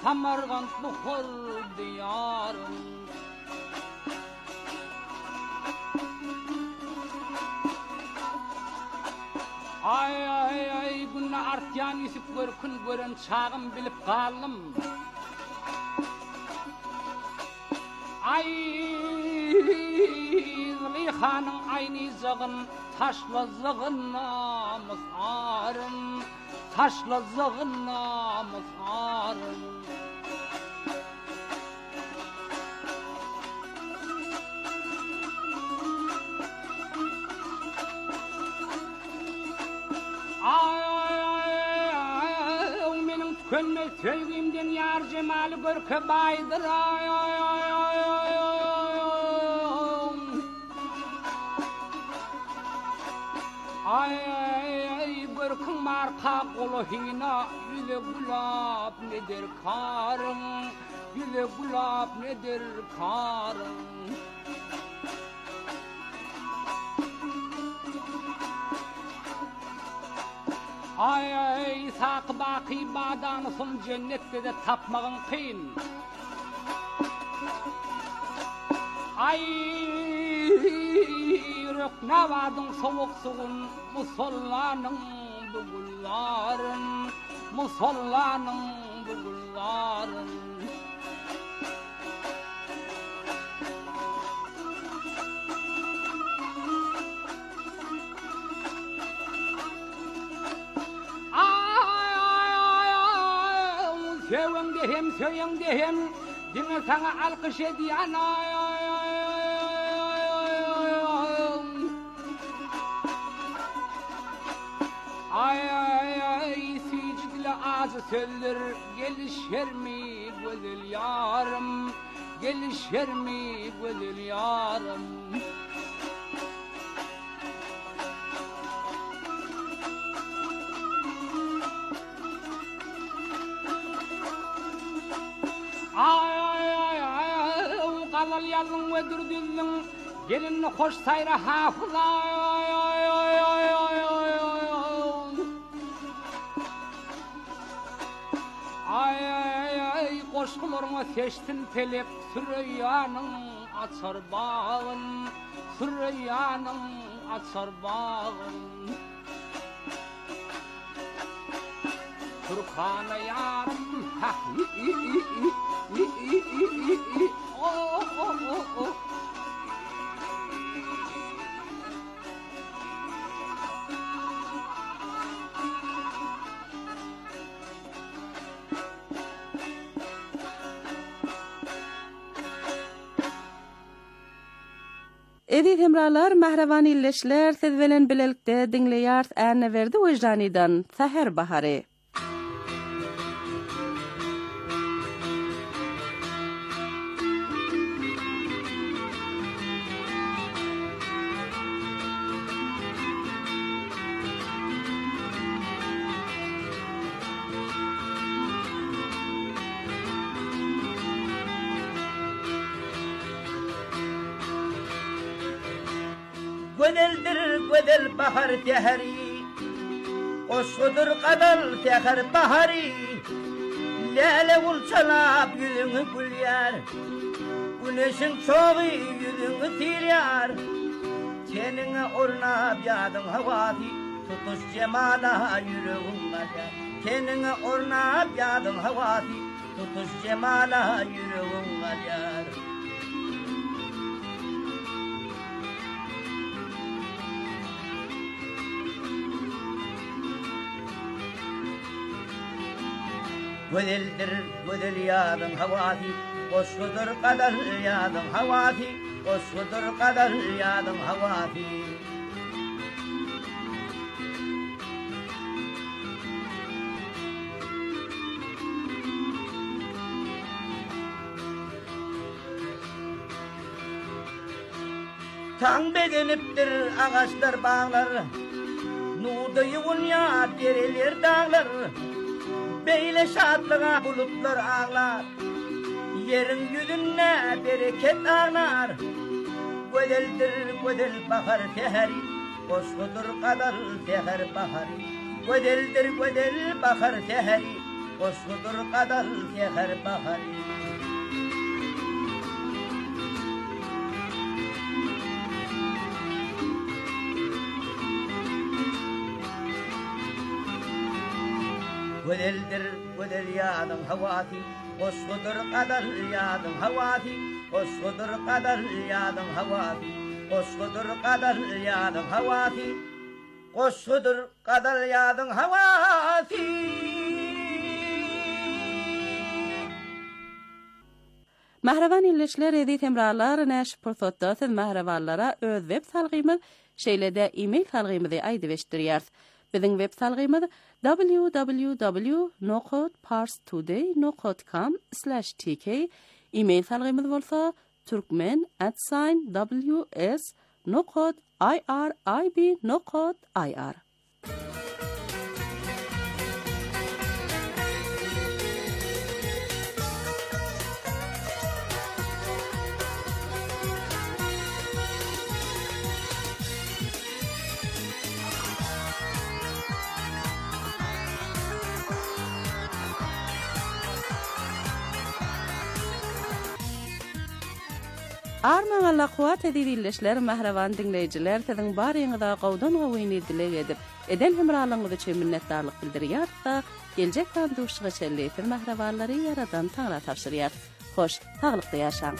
Samarqand buhur diyarım. Ay ay ay günne artyan isip görkün gören çağım bilip kalım. Ay Züleyxanın aynı zığın taşla zığın namus arın. Taşla zığın namus arın. Könme sevgimden yar cemali görke baydır ay ay ay ay ay ay ay ay görkün marka kolu hina yüze gulab nedir karın yüze gulab nedir karın. Ay ay sakı baki badanısın cennette de tapmağın kıyın. Ay röknavadın soğuk suğun musallanın bugulların musallanın bugulların. Söyün dehem, dine sana alkış ediyen ay ay ay ay ay ay sicdile ağzı söylür gelişer mi güzel yarım gelişer mi güzel yarım. Ay ay ay ay kalal yalın ve dürdüllün gelin hoş sayra hafız ay ay ay ay ay ay ay ay ay koşkularına seçtin pelek Süreyyanın açar bağın Süreyyanın açar bağın. Turkana yarım ha oh oh oh oh. Edip hemralar mahravan illeşler tezvelen bilelikte dinleyar erne verdi vicdanidan Seher Baharı. Güzel bahar teheri Oşudur kadal teher bahari Lale ulçalap yüzünü gülyar Güneşin çoğu yüzünü tiryar Tenine ornap yadın havati Tutuş cemala yüreğin alyar Tenine ornap yadın havati Tutuş cemala yüreğin alyar. Güzel yadın havati Koşudur kadar yadın havati Koşudur kadar yadın havati. Tan bedeniptir ağaçlar bağlar Nuda yuvunya dereler dağlar Beyle şadlığa bulutlar ağlar Yerin yüzüne bereket ağlar Güzeldir bahar teheri Koşkudur kadar teher bahari Güzeldir bahar teheri Koşkudur kadar seher bahari. Güzeldir güzel yadım havati, koşkudur kadar yadım havati, koşkudur kadar yadım havati, koşkudur kadar yadım havati, koşkudur kadar yadım havati. Mahravan ilişler edi temralar näş pursatda siz mahravanlara öz web salgymy şeýlede e-mail salgymy aýdyp Bizim web salgymy www.nokotparstoday.com/tk. E-mail salgymyz bolsa turkmen@ws.irib.ir. Arman Allah kuat edilişler mahravan dinleyijiler siziň baryňyza gowdan gowyny dilek edip eden hemralygyňyzy üçin minnetdarlyk bildirýär da geljek banduşygy çelleýär mahrawanlary yaradan taňra tapşyrýar. Hoş, taglykda ýaşaň.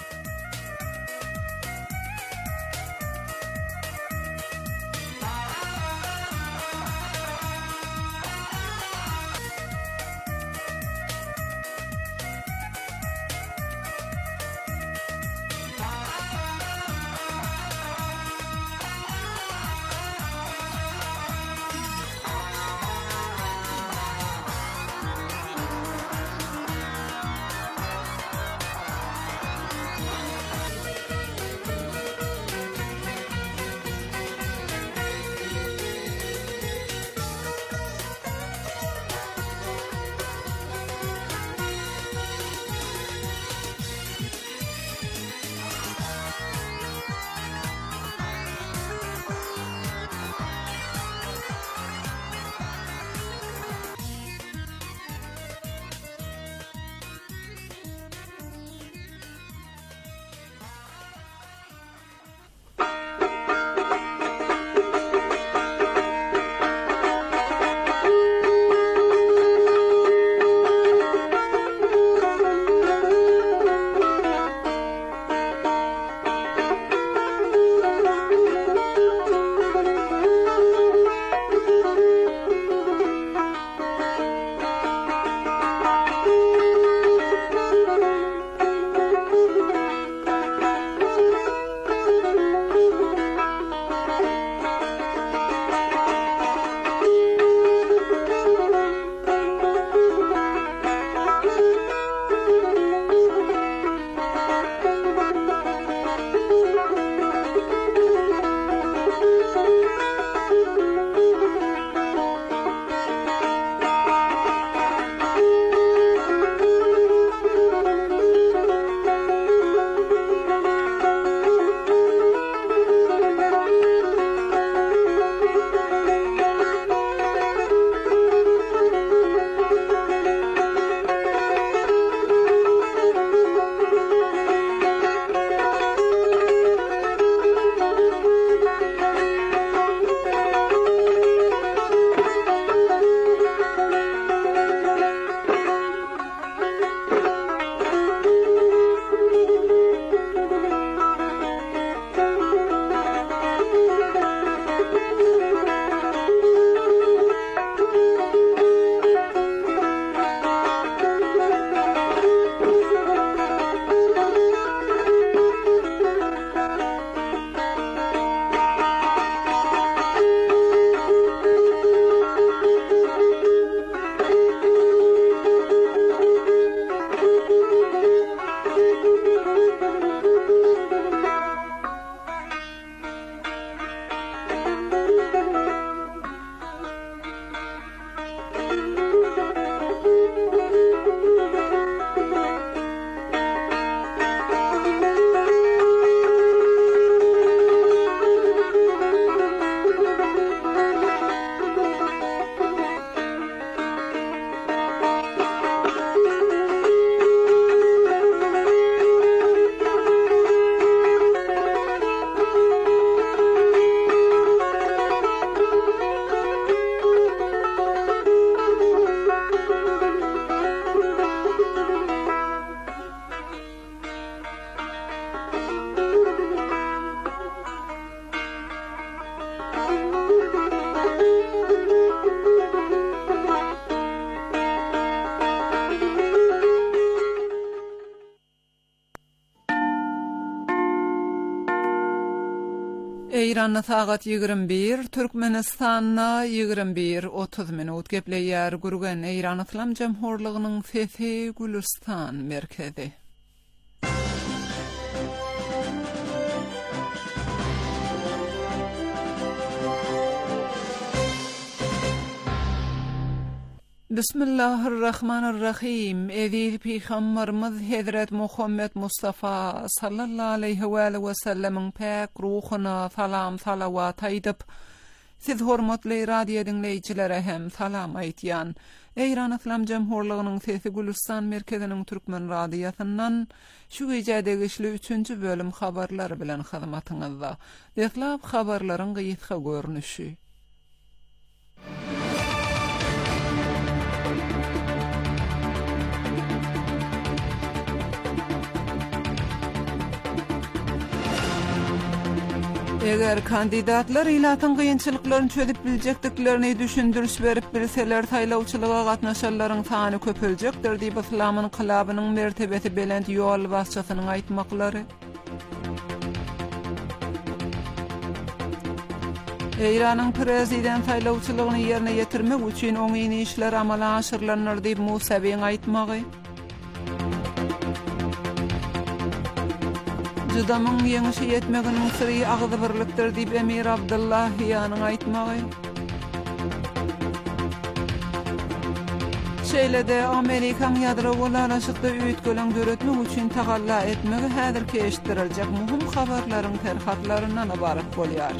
Eýranna sagat 21, Türkmenistanna 21:30 minut gepleýär gurgen Eýran Islam Jamhurlygynyň Fethi Gülistan merkezi. Bismillahirrahmanirrahim. Eziz Peygamberimiz Hazret Muhammed Mustafa sallallahu aleyhi ve sellemin pek ruhuna salam salavat aýdyp, siz hormatly radio dinleýijilere hem salam aýtýan. Eýran Islam Jamhurlygynyň Fethi Gülistan merkeziniň türkmen radiosyndan şu gecädegi 3-nji bölüm habarlary bilen hyzmatyňyzda. Dehlap habarlaryň gyýytka görnüşi. Eger kandidatlar ilatyň gynçylyklaryny çözüp biljekdiklerini düşündürüş berip bilseler saýlawçylyga gatnaşanlaryň sany köpeljekdir diýip Islamyň kylabynyň mertebesi belent ýol başçysynyň aýtmaklary. Eýranyň prezident saýlawçylygyny ýerine ýetirmek üçin oň işler amala aşyrlanýar diýip Musabeň aýtmagy. Judamyň ýeňişi ýetmeginiň syry agzy birlikdir diýip Emir Abdullah ýanyň aýtmagy. Şeýlede Amerikan ýadro golalaşykda üýtgelen döretmek üçin tagalla etmegi häzir keşdiriljek muhim habarlaryň terhatlaryndan ibaret bolýar.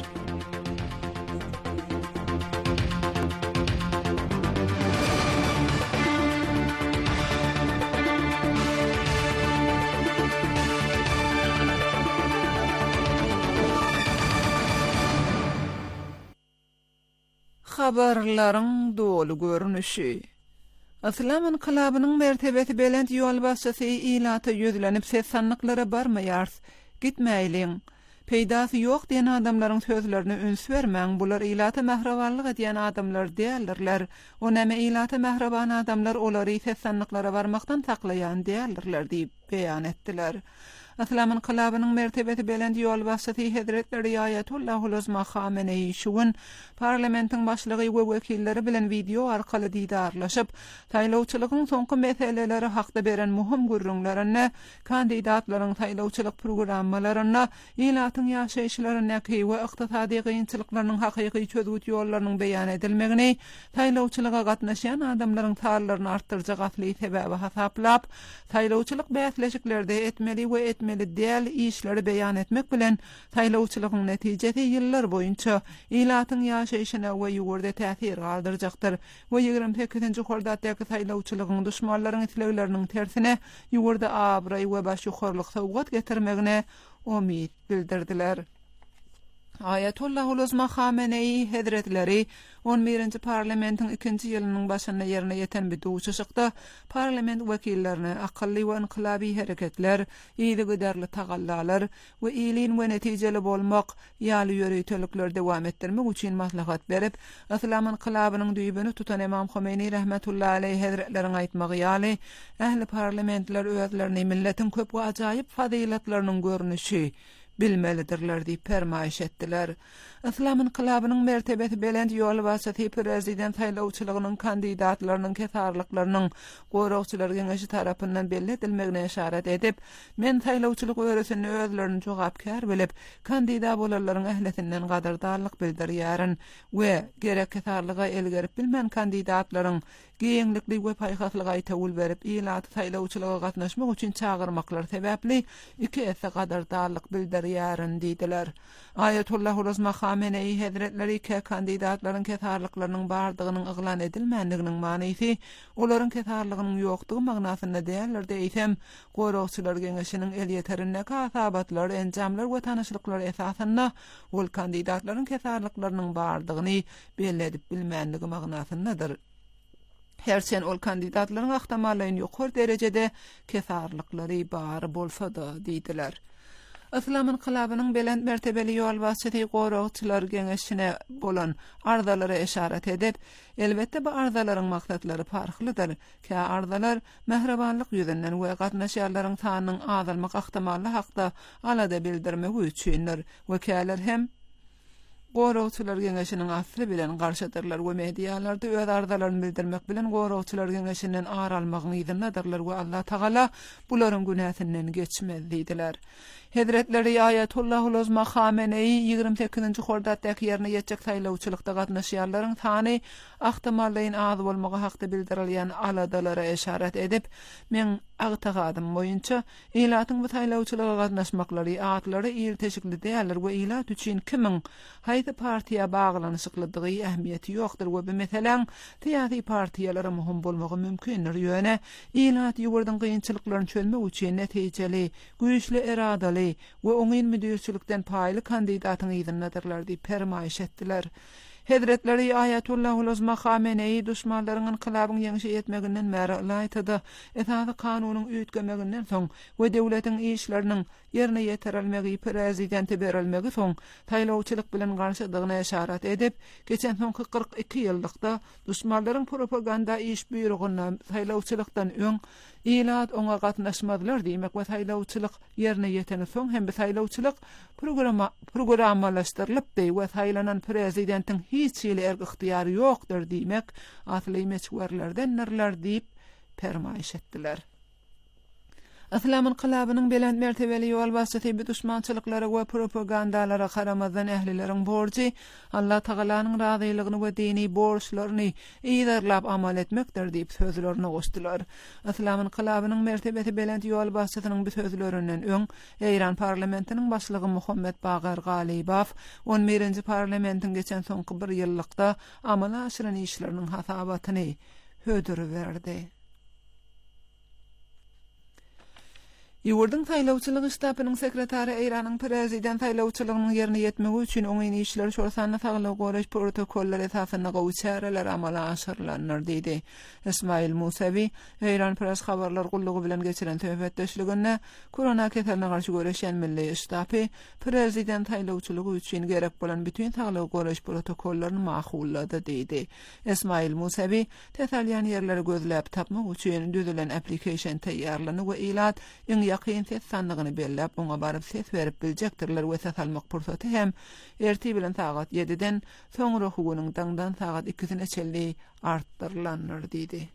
Habarlaryň dolu görnüşi. Islamyň kylabynyň mertebesi belent ýol başçysy ilata ýözlenip ses sanlyklara barmaýar. Gitmeýliň. Peýdasy ýok diýen adamlaryň sözlerini üns bermäň. Bular ilata mährabanlyk edýän adamlar diýerler. O näme ilata mähraban adamlar olary ses sanlyklara barmakdan taklaýan diýerler diýip beýan etdiler. Islamyň kylabynyň mertebesi belent ýol başçysy Hazretleri Ayatullah Uluzma Khamenei şugun parlamentiň başlygy we wekilleri bilen video arkaly diýdarlaşyp, saýlawçylygyň soňky meseleleri hakda beren muhim gurrunlaryny, kandidatlaryň saýlawçylyk programmalaryny, ilatyň ýaşaýyşlaryny we ykdysady gynçylyklarynyň hakyky çözgüt ýollarynyň beýan edilmegini, saýlawçylyga gatnaşan adamlaryň tarlaryny artdyrjak asly sebäbi hasaplap, saýlawçylyk bäsleşiklerde etmeli we etmeli diýil işleri beýan etmek bilen saýlawçylygyň netijesi ýyllar boýunça ilatyň ýaşaýyşyna we ýugurda täsir galdyrjakdyr. We 28-nji hordatdaky saýlawçylygyň düşmanlaryň islegleriniň tersine ýugurda abray we baş ýokarlyk sowgat getirmegine umid bildirdiler. Ayatullah Uluzma Khamenei Hazretleri 11-nji parlamentiň 2-nji ýylynyň başyna ýerine ýeten bir duşuşykda parlament wekillerini akylly we inqilabi hereketler, ýyly giderli tagallalar we ýylyn we netijeli bolmak ýaly ýöreýtelikler dowam etdirmek üçin maslahat berip, Islamyň kylabynyň düýbüni tutan Imam Khomeini rahmetullahi aleyhi hazretleriň aýtmagy ýaly ähli parlamentler özlerini milletiň köp we ajaýyp fazilatlarynyň görnüşi bilmelidirler diýip permaýş etdiler. Islamyň kylabynyň mertebesi belent ýol başçysy prezident saýlawçylygynyň kandidatlarynyň kesarlyklarynyň goragçylar geňeşi tarapyndan belli edilmegine işaret edip, men saýlawçylyk öresini özlerini jogapkar bilip, kandidat bolarlaryň ähletinden gadardarlyk bildirýärin we gerek kesarlyga elgerip bilmän kandidatlaryň giýeňlikli we paýhaslyga aýtawul berip, ilaty saýlawçylyga gatnaşmak üçin çağırmaklar sebäpli iki esse gadardarlyk bildirýärin diýdiler. Ayatullah Uluzma Khamenei Hazretleri kandidatlaryň kesarlyklarynyň bardygynyň yglan edilmänliginiň manysy olaryň kesarlygynyň ýokdugy magnasyna däýerler diýsem, goragçylar geňeşiniň el ýeterine kasabatlar, enjamlar we tanyşlyklar esasynda ol kandidatlaryň kesarlyklarynyň bardygyny belli edip bilmänligi magnasyndadyr. Herçen ol kandidatlaryň ahtamalyny ýokary derejede kesarlyklary bar bolsa-da diýdiler. Islamyň kylabynyň belent mertebeli ýol başçysy goragçylar geňeşine bolan arzalara işaret edip, elbetde bu arzalaryň maksatlary farklydyr. Kä arzalar mehrebanlyk ýüzünden we gatnaşýarlaryň sanynyň azalmak ahtamaly hakda alada bildirmek üçindir. We käler hem Gorawçylar Geňeşiniň asly bilen garşadyrlar we medialarda öz ardylaryny bildirmek bilen Gorawçylar Geňeşiniň aralmagyny ýa-da we Allah Taala bularyň günäsinden geçmezdiler. Hedretleri Ayetullah Khamenei 28-nji hordatdaky ýerine ýetjek saýlawçylykda gatnaşýarlaryň sany ahtimallaýyn az bolmagy hakda bildirilýän aladalara eşaret edip, men agtagadym boýunça ilatyň bu saýlawçylyga gatnaşmaklary atlary ýerteşikli däler we ilat üçin kimiň haýsy partiýa baglanyşyklydygy ähmiýeti ýokdur we meselem tiýati partiýalary muhim bolmagy mümkindir ýöne ilat ýurdun gynçylyklaryny çözmek üçin netijeli, güýçli eradali we oňyn müdürçilikden paýly kandidatyň ýygynadylar diýip permaýş etdiler. Hedretleri Ayetullah Khamenei düşmanlarynyň kylabyň ýeňişe etmeginden märe laýtdy. Esasy kanunyň üýtgemeginden soň we döwletiň işleriniň ýerine ýetirilmegi prezidenti berilmegi soň taýlawçylyk bilen garşydygyna eşaret edip, geçen soňky 42 ýyldykda düşmanlaryň propaganda iş büýrügünden taýlawçylykdan öň ilat oňa gatnaşmadylar diýmek we taýlawçylyk ýerine ýeteni soň hem taýlawçylyk programmalaşdyrylyp we taýlanan prezidentiň hiç ýyly ihtiýary ýokdur diýmek atly meçwerlerden nirler diýip permaýş etdiler. Islamyň kylabynyň belent mertebeli ýol başçysy bu düşmançylyklary we propagandalara garamazdan ählileriň borçy Allah Tagalanyň razylygyny we dini borçlaryny ýerlap amal etmekdir diýip sözlerini goşdylar. Islamyň kylabynyň mertebeti belent ýol başçysynyň bu sözlerinden öň Eýran parlamentiniň başlygy Muhammed Bagar Galibow 11-nji parlamentiň geçen soňky bir ýyllykda amala aşyran işleriniň hasabatyny hödürberdi. Ýurdun saýlawçylyk ştabynyň sekretary Eýranyň prezident saýlawçylygynyň ýerine ýetmegi üçin oňyň işleri şorsanly saglyk goraş protokollary esasynda gowçarylar amala aşyrylanlar diýdi. Ismail Musavi Eýran pres habarlar gullugy bilen geçiren töhbetdeşliginde korona keseline garşy göreşen milli ştaby prezident saýlawçylygy üçin gerek bolan bütün saglyk goraş protokollaryny mahullady diýdi. Ismail Musavi tesalýan ýerleri gözläp tapmak üçin düzülen application taýýarlany we ilat ýakyn ses sanlygyny belläp oňa baryp ses berip biljekdirler we ses almak pursaty hem erti bilen saat 7-den soňra hugunyň daňdan saat 2-sine çelli artdyrylanlar diýdi.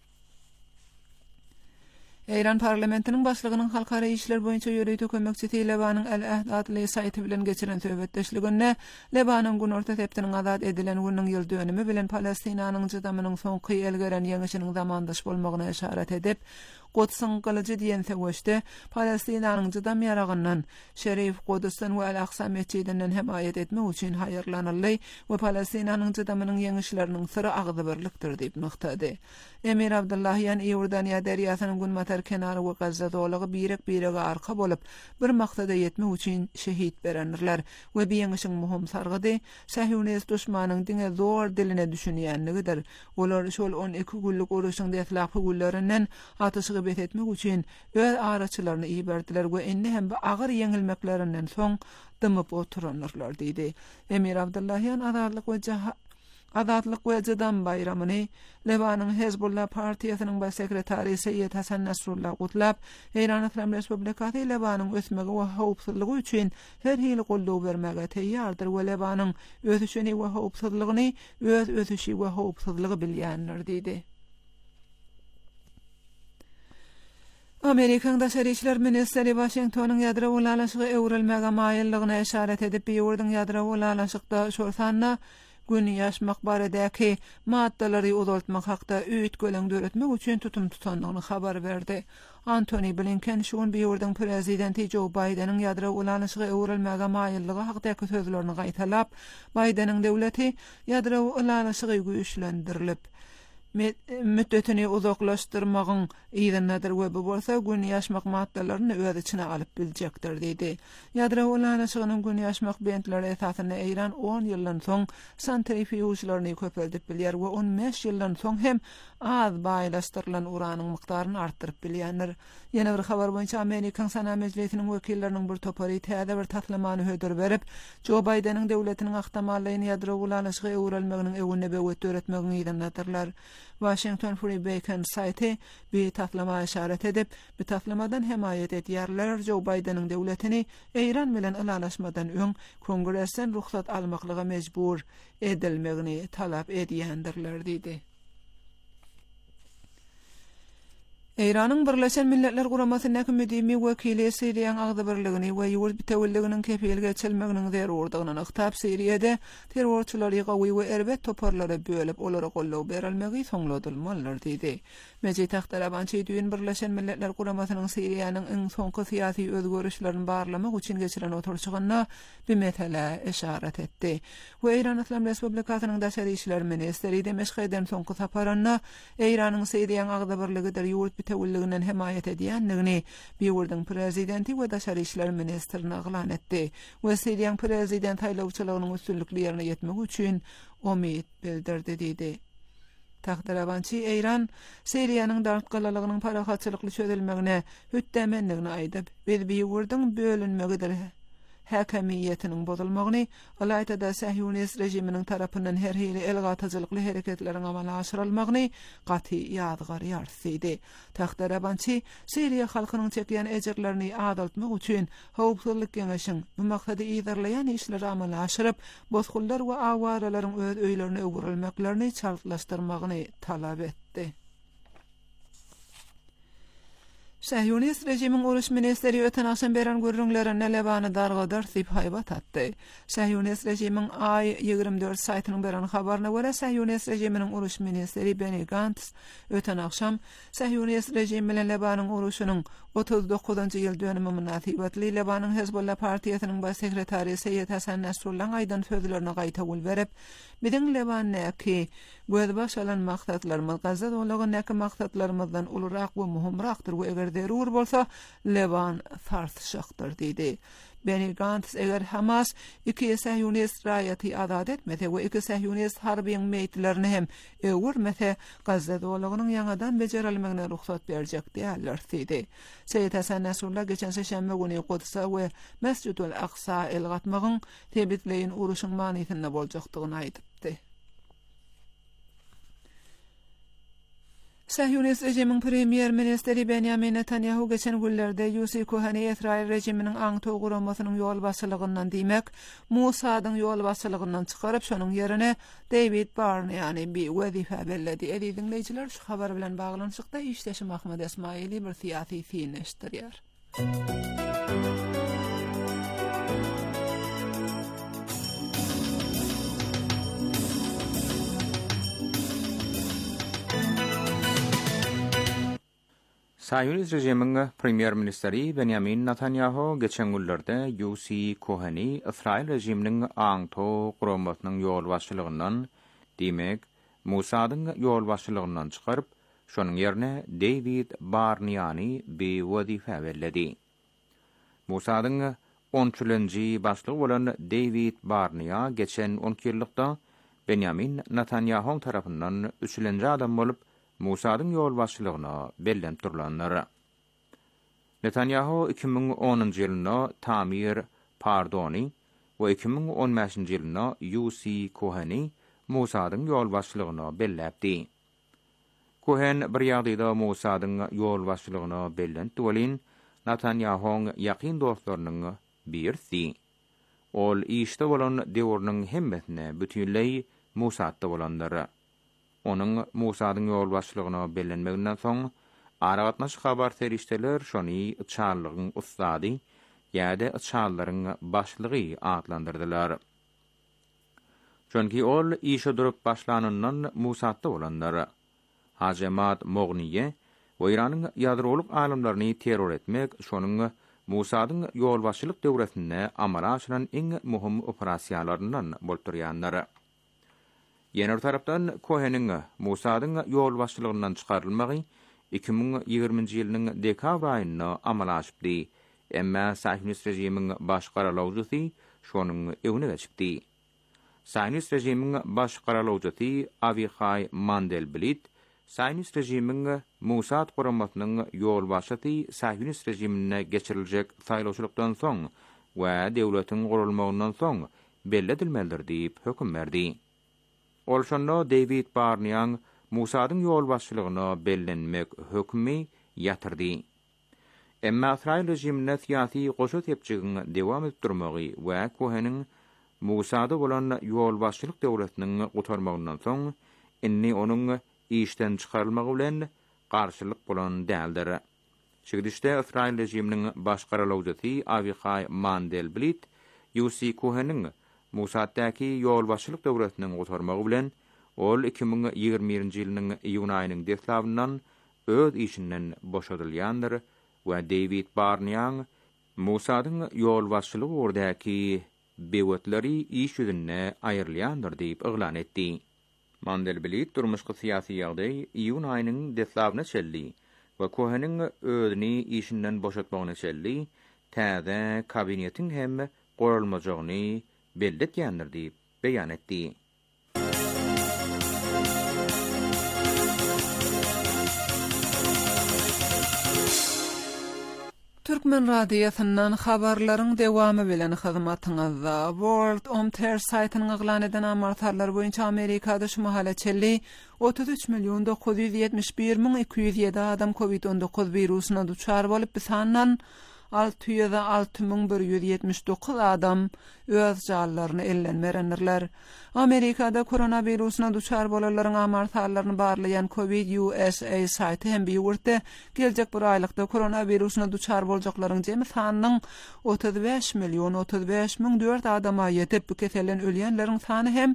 Eýran parlamentiniň başlygynyň halkara işler boýunça ýöreýte kömekçisi Lebanyň El-Ahd adly saýty bilen geçiren söhbetdeşliginde Lebanyň günorta septiniň azat edilen günüň ýyl dönümi bilen Palestinanyň jydamynyň soňky elgeren ýeňişiniň zamandaş bolmagyna eşaret edip, Quds'un kılıcı diyen segoşte Palestinanyň jydam ýaragyndan Şerif Quds'dan we Al-Aqsa mescidinden hemayet etmek üçin haýyrlanyldy we Palestinanyň jydamynyň ýeňişleriniň syry agdy birlikdir diýip nykdy. Emir Abdullahian Ýordaniýa deriýasynyň günmatar kenary we Gazza dolagy birek-birege arka bolup bir maksada ýetmek üçin şehit berenler we bu ýeňişiň muhim sargydy Sahyonist düşmanyň diňe zor diline düşünýänligidir. Olar şol 12 günlük uruşyň deslapy günlerinden atyşy bet etmek üçin öz araçylaryny iýberdiler we indi hem bu agyr ýeňilmeklerinden soň dymyp oturanlar diýdi. Emir Abdullahian Azatlyk we Jydam bayramyny Lebanyň Hezbollah partiýasynyň baş sekretary Seyyed Hasan Nasrullah gutlap, Eýran Islam Respublikasy Lebanyň ösmegi we howpsuzlygy üçin her hili gollug bermege teýýardyr we Lebanyň ösüşini we howpsuzlygyny ösüşi we howpsuzlygy bilýänler diýdi. Amerikaň daşary işler ministeri Washingtonyň ýadro ulalaşygy öwrelmäge maýyllygyna eşaret edip, ýurdun ýadro ulalaşykda şorsanna gün ýaşmak baradäki maddalary uzaltmak hakda üýt göleň döretmek üçin tutum tutanlygyny habar berdi. Antony Blinken şuň ýurdun prezidenti Joe Biden'in ýadro ulalaşygy öwrelmäge maýyllygy hakdaky sözlerini gaýtalap, Biden'in döwleti ýadro ulalaşygy güýçlendirilip müddetini uzaklaşdyrmagyň ýygynadyr we bu bolsa gün ýaşmak maddalaryny öz içine alyp biljekdir diýdi. Ýadro ulalaşygynyň gün ýaşmak bentleri esasyny Eýran 10 ýyldan soň santrifuge'laryny köpeldip bilýär we 15 ýyldan soň hem az baylaşdyrılan uranyň mykdaryny artdyryp bilýänler. Ýene bir habar boýunça Amerikan Sana Meclisiniň wekilleriniň bir topary täze bir tatlamany hödür berip, Joe Biden'in döwletiniň ahtamallygyny ýadro gulalyşyga öwrelmeginiň ewine böwet öğretmegini ýa-da Washington Free Beacon saýty bir tatlama işaret edip, bu tatlamadan hemaýet edýärler Joe Biden'in döwletini Eýran bilen alalaşmadan öň Kongresen ruhsat almaklyga mejbur edilmegini talap edýändirler diýdi. Eýranyň Birleşen Milletler Guramasynyň müdimi wekili Siriýanyň agdy birligini we ýurt bitewilliginiň kepil geçilmeginiň zerurdygyny yktyp Siriýede terrorçylary gawy we erbet toparlara bölüp olara gollaw berilmegi soňladylmalylar diýdi. Mejlis tahtarabançy düýün Birleşen Milletler Guramasynyň Siriýanyň iň soňky syýasy özgörüşlerini barlamak üçin geçiren oturuşygyna bir mesele işaret etdi. We Eýran Islam Respublikasynyň daşary işler ministri Demeşgeden soňky saparyna Eýranyň Siriýanyň agdy birligi der ýurt bitewilliginden hemaýet edýändigini Biwurdyň prezidenti we daşary işler ministrini aglan etdi. We Siriýanyň prezident taýlawçylygynyň üstünlikli ýerine ýetmek üçin umyt bildirdi diýdi. Tahtarabançy Eýran Siriýanyň dartgalalygynyň parahatçylykly çözülmegine hütdemenligini aýdyp, biz Biwurdyň bölünmegidir häkimiýetiniň bozulmagyny, alayda Sahyonist rejiminiň tarapyndan her hili elgatajylykly hereketleriň amala aşyrylmagyny gaty ýadgar ýarsydy. Tahtarabançy Siriýa halkynyň çekýän ejirlerini adaltmak üçin howpsuzlyk geňeşiň bu maksady ýerleýän işleri amala aşyryp, bozgullar we awaralaryň öz öýlerini öwrülmeklerini çallaşdyrmagyny talap etdi. Sahyonist rejimiň uruş ministeri öten akşam beren görüňlerine Lebany dargadar diýip haýbat atdy. Sahyonist rejimiň ay 24 saýtynyň beren habaryna görä Sahyonist rejiminiň uruş ministeri Benny Gantz öten akşam Sahyonist rejim bilen Lebanyň uruşynyň 39-njy ýyl dönümi münasibetli Lebanyň Hezbollah partiýasynyň baş sekretary Seyyed Hasan Nasrullah aýdan sözlerine gaýta bul berip, "Biziň Lebanyňky gözbaş alan maksatlarymyz Gazza dolagy näki maksatlarymyzdan uluraq we muhimraqdyr we eger derur bolsa Leban farsşakdyr" diýdi. Benny Gantz eger Hamas iki Sahyonist raýaty azad etmese we iki Sahyonist harbiýyň meýitlerini hem öwürmese Gazza dolagynyň ýaňadan bejerilmegine ruhsat berjek diýerler diýdi. Seyyed Hasan Nasrullah geçen şeşenbe güni Kudsa we Mescidul Aqsa elgatmagyň tebitleýin uruşyň manysyna boljakdygyny aýdypdy. Sahyonist rejimiň premier ministri Benjamin Netanyahu geçen günlerde Yossi Kohani Israil rejiminiň aňto guramasynyň ýol başçylygyndan diýmek, Musadyň ýol başçylygyndan çykaryp şonuň ýerine David Barneýany bir wezife belledi. Dinleýijiler, şu habar bilen baglanyşykda işleşim Ahmed Esmaili bir syýasy fiýleşdirýär. Sahyonist rejimiň premier ministeri Benjamin Netanyahu geçen günlerde Yossi Kohani Israil rejiminiň aňto guramasynyň ýol başçylygyndan diýmek, Musadyň ýol başçylygyndan çykaryp, şonuň ýerine David Barneýany bir wezife belledi. Musadyň 13-nji başlygy bolan David Barneýa geçen 12 ýyllykda Benjamin Netanyahu tarapyndan 3-nji adam bolup Musadyň ýol başçylygyna bellenip durulanlar. Netanyahu 2010-njy ýylyna Tamir Pardoni we 2015-njy ýylyna Yossi Kohani Musadyň ýol başçylygyna belläpdi. Kohen bir ýagdaýda Musadyň ýol başçylygyna bellenip bolyn Netanyahuň ýakyn dostlarynyň birisi. Ol işde bolan döwrüniň hemmetine bütünlei Musadda bolanlar. Onun Musadyň ýol başçylygyna bellenmeginden soň aragatnaş habar terişdeler şony çarlygyň ustady ýa-da çarlaryň başlygy adlandyrdylar. Çünki ol işe durup başlanandan Musadda bolanlar. Hajemat Mogniye we Iranyň ýadroluk alimlaryny terror etmek şonuň Musadyň ýol başçylyk döwresinde amala aşyran iň muhim operasiýalaryndan bolturýanlar. Ýene tarapdan Koheniň Musadyň ýol başçylygyndan çykarylmagy 2020-nji ýylyň dekabr aýyna amala aşypdy. Emma Sahyonist rejimiň baş garalawjysy şonuň ewine geçipdi. Sahyonist rejimiň baş garalawjysy Avichai Mandelblit Saynis rejimiň Musat guramatynyň ýol başlaty Saynis rejimine geçiriljek saýlawçylykdan soň we döwletiň gurulmagyndan soň belli edilmelidir diýip höküm berdi. Olşonda David Barnian Musadyň ýol başçylygyna bellenmek hökmi ýatyrdy. Emma İsrail rejimine siyasi goşu tepçigini dewam etdirmegi we koheniň Musada bolan ýol başçylyk döwletiniň gutarmagyndan soň inni onuň işten çıkarılmagy bilen garşylyk bolan däldir. Şigidişde İsrail rejiminiň başgarylawjysy Avichai Mandelblit Yossi Koheniň Musaddaky ýol başçylyk döwletiniň gutarmagy bilen ol 2021-nji ýylyň iýun aýynyň deslabyndan öz işinden boşadylýandyr we David Barnian Musadyň ýol başçylygy ordaky bewetleri iş ýüzüne aýrylýandyr diýip eglan etdi. Mandelblit durmuşky syýasy ýagdaý iýun aýynyň deslabyna çeldi we Koheniň özüni işinden boşatmagyna çeldi, täze kabinetiň hem gorulmajagyny belli etýändir diýip beýan etdi. Türkmen radiosynyň habarlaryň dewamy bilen hyzmatyňyzda World Omter saýtynyň eglan eden amartarlar boýunça Amerikada şu mahallaçelli 33.971.207 adam COVID-19 wirusyna duçar bolup bisandan 606.179 adam öz jallaryny ellenmerendirler. Amerikada koronavirusuna duçar bolanlaryň amartarlaryny barlayan COVID USA saýty hem biýurtde geljek bir aýlykda koronavirusuna duçar boljaklaryň jemy sanynyň 35.035.004 adama ýetip bu keselen ölýänleriň sany hem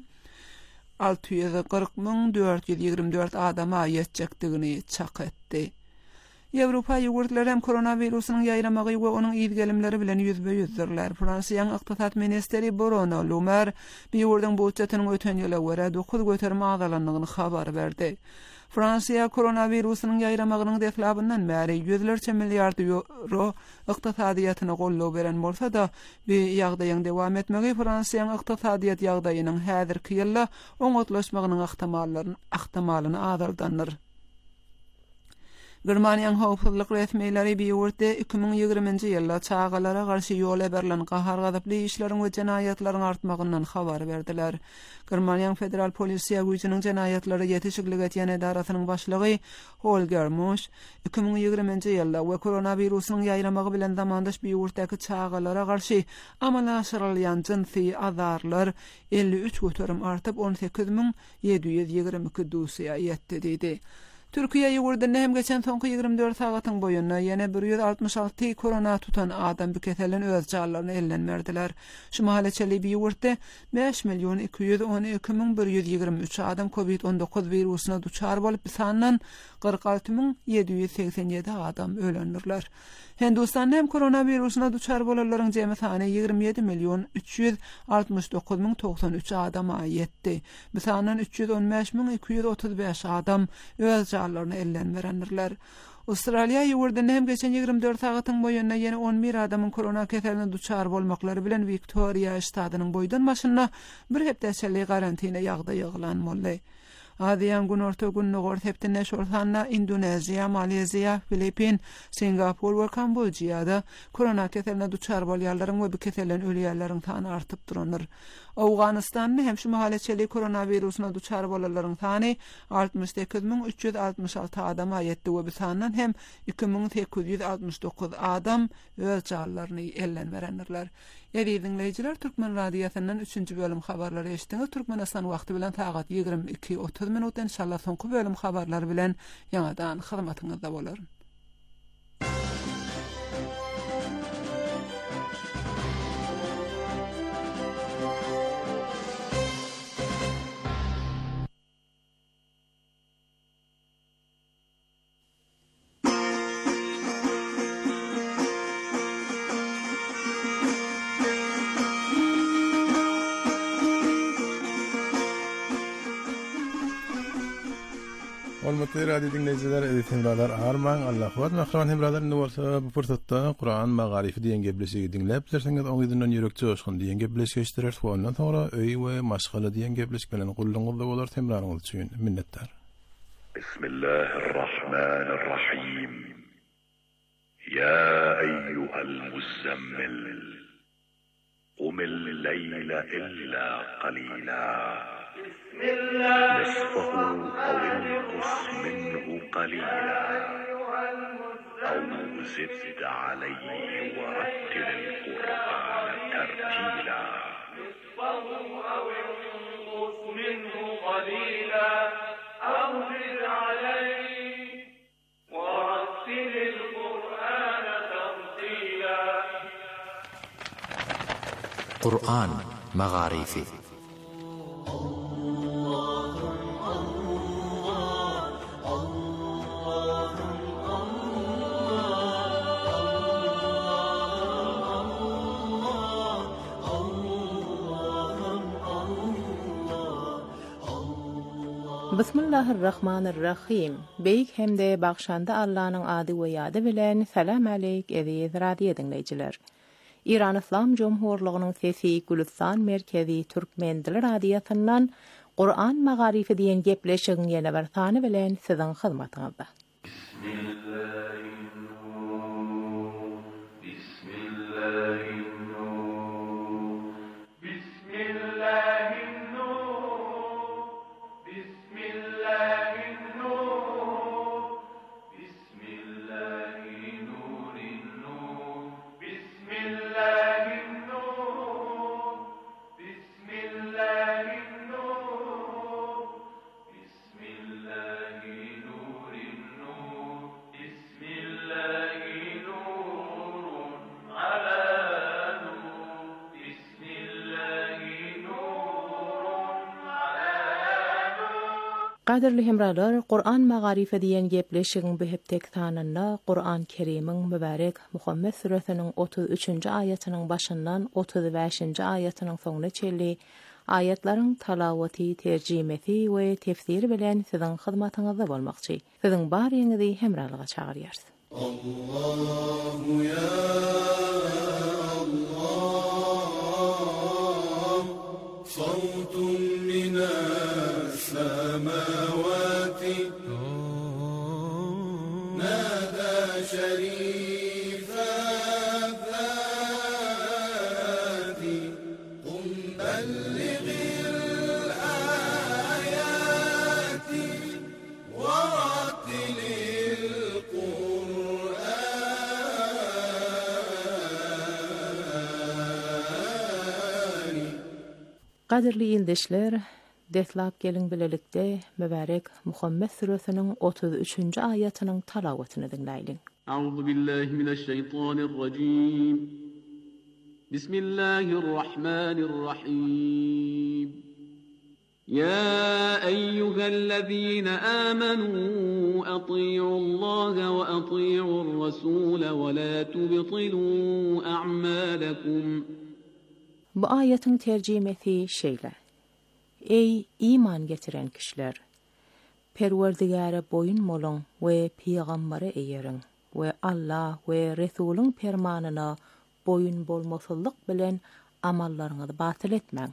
640.424 adama ýetjekdigini çak etdi. Ýewropa ýurtları hem koronavirusynyň ýaýramagy we onuň ýetgelimleri bilen ýüzbe-ýüzdirler. Fransiýanyň ykdysat ministeri Bruno Le Maire bu ýurduň budjetynyň ötən ýyla görä 9 göterme azalanlygyny habar berdi. Fransiýa koronavirusynyň ýaýramagynyň deslabyndan bäri $100 milliard euro ykdysadyýatyna gollaw beren bolsa da, bu ýagdaýyň dewam etmegi Fransiýanyň ykdysadyýat ýagdaýynyň häzirki ýylda oňatlaşmagynyň ahtimalyny azaldandyr. Germaniýanyň howpsuzlyk resmiýetleri biýurtda 2020-nji ýylda çağalara garşy ýol berlen gahar gazyply işleriň we jenaýatlaryň artmagyndan habar berdiler. Germaniýanyň federal polisiýa güýjüniň jenaýatlary ýetişiklik etýän edarasynyň başlygy Holger Musch 2020-nji ýylda we koronavirusynyň ýaýramagy bilen zamandaş biýurtdaky çağalara garşy amala aşyrylýan jinsi azarlar 53 göterim artyp 18.722 dosiýa ýetdi diýdi. Türkiýe ýurtynda hem geçen soňky 24 sagatyň boýunça ýene 166 korona tutan adam bu keselen öz jallaryny ellenmerdiler. Şu mahallaçely ýurtda 5.212.123 adam COVID-19 wirusyna duçar bolup bisandan 46.787 adam ölendirler. Hindistan hem koronavirusuna duçar bolanlaryň jemy sany 27.369.093 adama ýetdi. Bu sanyň 315.235 adam öz jallaryny ellenmerendirler. Avustraliýa ýurtynda hem geçen 24 sagatyň boýunça ýene 11 adamyň korona keseline duçar bolmaklary bilen Victoria ştatynyň boýdan başyna bir hepdeçelik karantina ýagdaýy ýaglanmaly. Adiyan gün orta gün nogor heptine şortanna Indoneziya, Malezya, Filipin, Singapur we Kambodyada korona keseline duçar bolýarlaryň we bu keselen ölýärleriň sany artyp durandyr. Awganistanda hem şu mahallaçely koronavirusuna duçar bolanlaryň sany 68.366 adama ýetdi we bu sandan hem 2.869 adam öz jallaryny ellenmerendirler. Ýa-da dinleýijiler, Türkmen radiosynyň 3-nji bölüm habarlary eşitdiňiz. Türkmenistan wagty bilen saat 22:30 minut inşallah soňky bölüm habarlary bilen ýa-da hyzmatyňyzda bolar. Hormatly radio dinleyijiler, editler arman Allah wat mahraman hemralar bolsa bu fursatda Qur'an magarifi diýen gepleşigi dinläp bilseňiz oňyzyndan ýürek joşgyn diýen gepleşigi eşitdiler. Ondan sonra öý we maşgala diýen gepleşik bilen gulluňyzda bolar hemralarynız üçin minnetdar. بسم الله الرحمن الرحيم يا أيها المزمل قم الليل إلا قليلا نصفه أو انقص منه قليلا أو زد عليه ورتل القرآن ترتيلا أو انقص منه قليلا أو زد عليه ورتل القرآن ترتيلا. قرآن مغاريفي. Bismillahirrahmanirrahim. Beyik hemde bagşanda Allah'ın adı we ýady bilen salam aleyk eziz radio dinleýijiler. İran İslam Cumhurluğunyň sesi Gülistan merkezi Türkmen dili radiosundan Qur'an magarifi diýen gepleşigiň ýene bir sany bilen siziň hyzmatyňyzda. Qadirli hemralar, Qur'an magarifi diýen gepleşigiň beheptek sanynda Qur'an Kerimiň mübarek Muhammed suresiniň 33-nji aýatynyň başyndan 35-nji aýatynyň soňuna çelli ayatlaryň talawaty, terjimesi we tefsiri bilen siziň hyzmatyňyzda bolmakçy. Siziň baryňyzy hemralyga çagyrýarys. Allahu ya Allah, sawtun minas samawati nada sharifa dhati qum ballighil ayati wa rattilil Qur'an. Qadirli ýeldeşler, detlap gelin bilelikde mübarek Muhammed suresiniň 33-nji aýatynyň talawatyny dinleýin. Euzu billahi mineşşeytanirracim. Bismillahirrahmanirrahim. Ya eyyühellezîne âmenû atî'ullâhe ve atî'ur-rasûle ve lâ tubtilû a'mâlekum. Bu aýatyň terjimesi şeýle: Ey iman getiren kişiler! Perwerdigara boyun bolun we peýgambere eýerin we Allah we Resuluň permanyna boyun bolmasyllyk bilen amallaryňyzy batyl etmeň.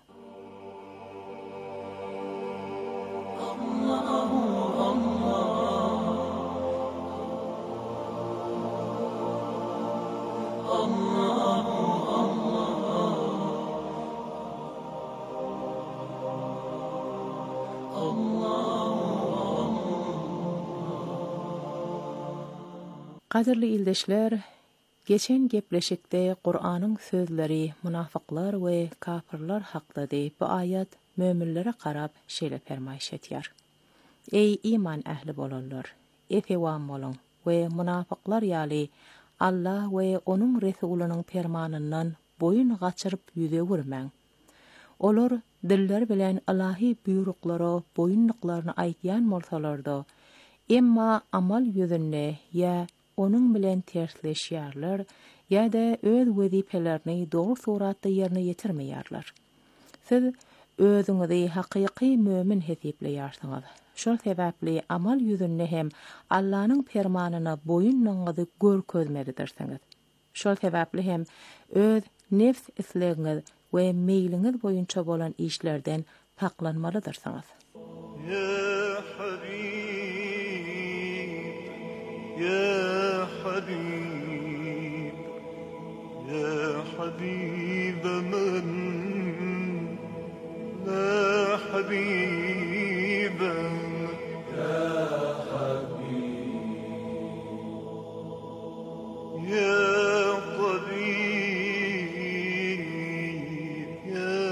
Qadirli ildeşler, geçen gepleşikde Qur'anyň sözleri münafıklar we kafirler hakda bu ayat möminlere qarap şeýle fermaýş etýär. Ey iman ähli bolanlar, efewan bolun we münafıklar ýaly Allah we onuň Resulunyň fermanyndan boyun gaçyryp ýüze gürmäň. Olar dilleri bilen Allahy buyruklara boyunlyklaryny aýtýan bolsalar-da, emma amal ýüzünde ýa onun bilen tersleşýärler ýa-da öz wezipelerini dogry suratda ýerine ýetirmeýärler. Siz özüňizi hakyky mömin hesipleýärsiňiz. Şol sebäpli amal ýüzünde hem Allahyň fermanyna boyunlaňyzy görkezmelidirsiňiz. Şol sebäpli hem öz nefs islegiňiz we meýliňiz boýunça bolan işlerden saklanmalydyrsınız. Ya Habib يا حبيب يا حبيب من لا حبيب يا حبيب يا طبيب يا